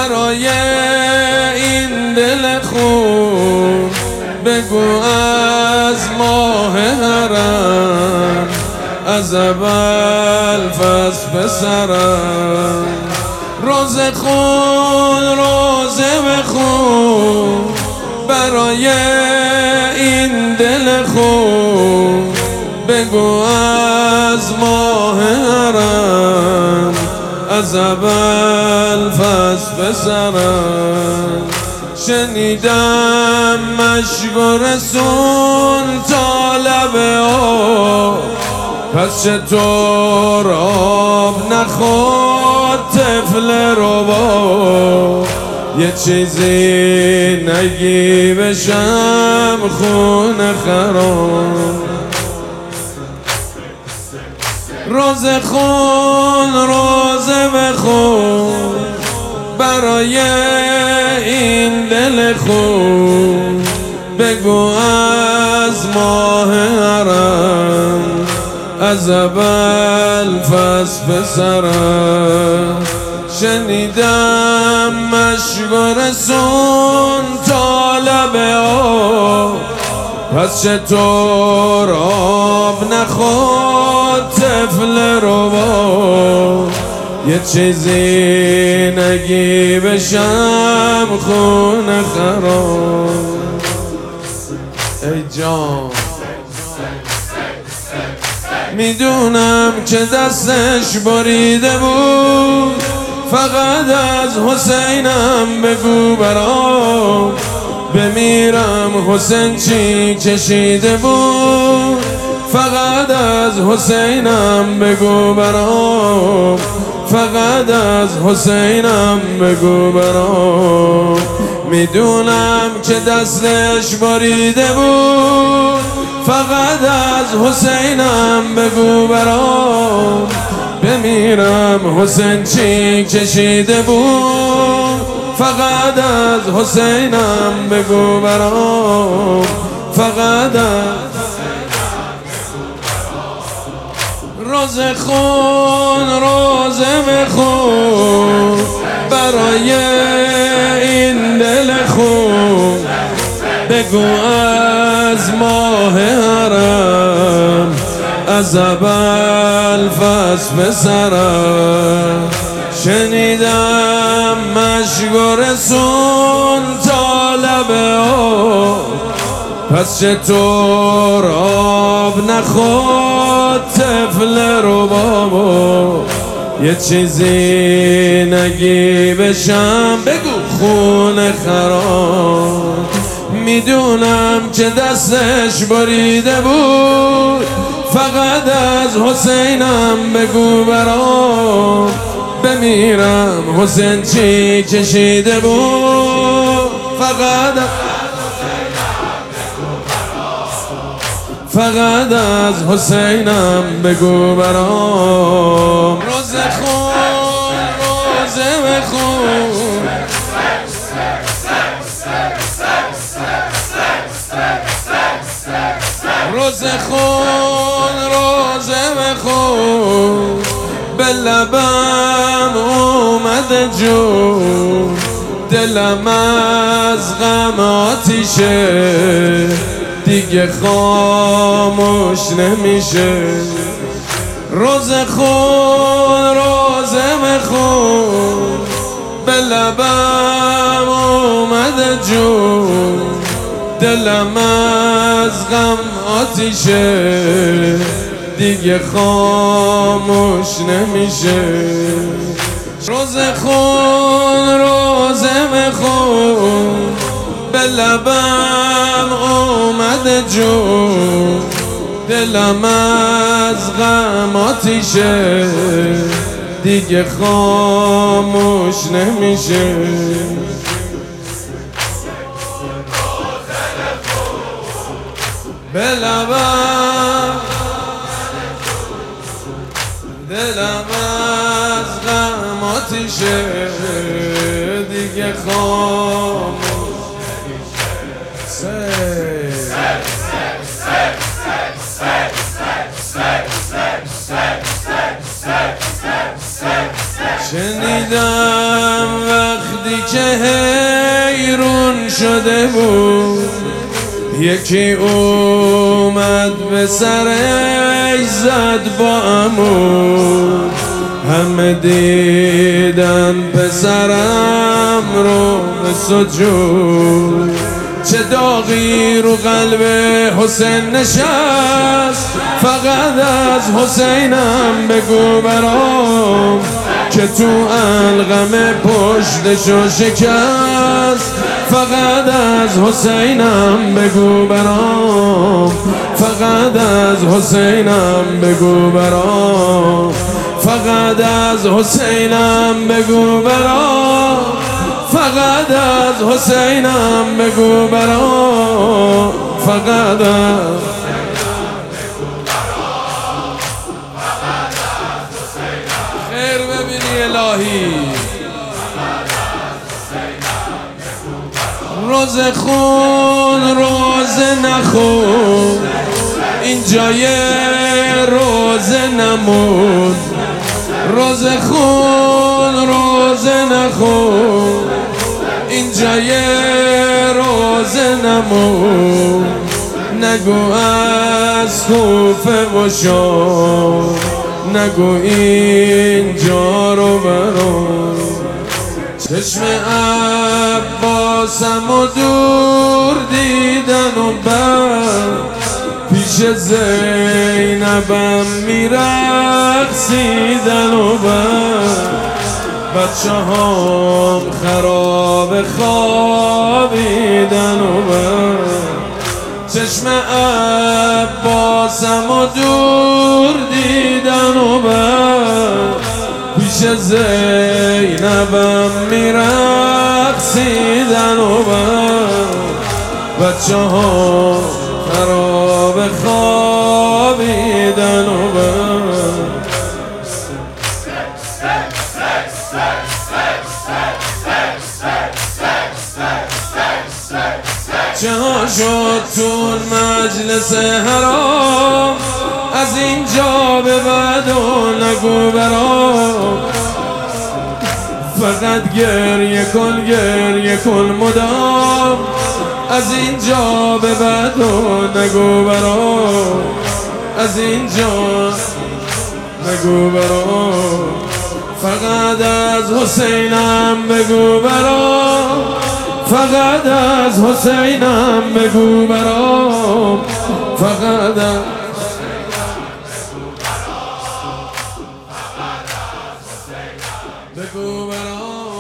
برای این دل خون بگو از ماه حرم، از اول فصل پسرم. روزه خون روزه بخون برای این دل خون بگو از ماه حرم، از اول فصل پسرم. شنیدم مشک و رسول تا لب آب، پس چطور آب نخورد طفل رباب؟ یه چیزی نگی بشم خون خراب. روزه خون روزه بخون برای این دل خون بگو از ماه حرم، از اول فصل پسرم. شنیدم مشک و رسول تا لب آب، پس چطور آب نخورد طفل رباب؟ یه چیزی نگی بشم خون خراب. ای جان میدونم که دستش بریده بود، فقط از حسینم بگو برام بمیرم. حسین چی کشیده بود، فقط از حسینم بگو برام، فقط از حسینم بگو برام. میدونم که دستش بریده بود، فقط از حسینم بگو برام بمیرم. حسین چی کشیده بود، فقط از حسینم بگو برام، فقط از روزه خون روزه بخون برای این دل خون بگو از ماه حرم، از اول فصل پسرم. شنیدم مشک و رسول تا لب آب، پس چطور آب نخورد طفل رباب؟ یه چیزی نگی بشم بگو خون خراب. میدونم که دستش بریده بود، فقط از حسینم بگو برام بمیرم. حسین چی کشیده بود، فقط از حسینم بگو برام. روزه خون روزه بخون روزه خون روزه بخون به لبم اومده جون، دلم از غم آتیشه دیگه خاموش نمیشه. روزه خون روزه بخون به لبم اومده جون، دلم از غم آتیشه دیگه خاموش نمیشه. روزه خون روزه بخون به لبم اومده جون، دلم از غم آتیشه دیگه خاموش نمیشه. به لبم دلم از غم آتیشه دیگه خاموش. شنیدم وقتی بیرون شده بود، یکی اومد به سرش زد با عمود. همه دیدن پسرم رو به سجود. چه داغی رو قلب حسین نشست، فقط از حسینم بگو برام که تو علقم پشتشو شکست. فقط از حسینم بگو برام، فقط از حسینم بگو برام، فقط از حسینم بگو برام، فقط از حسینم بگو برام، فقط از خیر ببینی الهی. روز خون روز نخون، اینجا یه روز نمون. روز خون روز نخون، اینجا یه روز نمون. نگو از کوفه و شام، نگو اینجا رو برام. چشم عباسم و دور دیدن و بعد پیش زینبم میرقصیدن و بچه هم خراب خوابیدن و چشم عباسم و دور دیدن و پیش زینبم میرقصیدن و بچه ها خراب خوابیدن و چه ها شد تون مجلس حرام، از اینجا به بعد و نگو برام. فقط گریه کن گریه کن مدام، از اینجا به بعد و نگو برام، از اینجا نگو برام. فقط از حسینم بگو برام، فقط از حسینم بگو برام، فقط از بگو برام.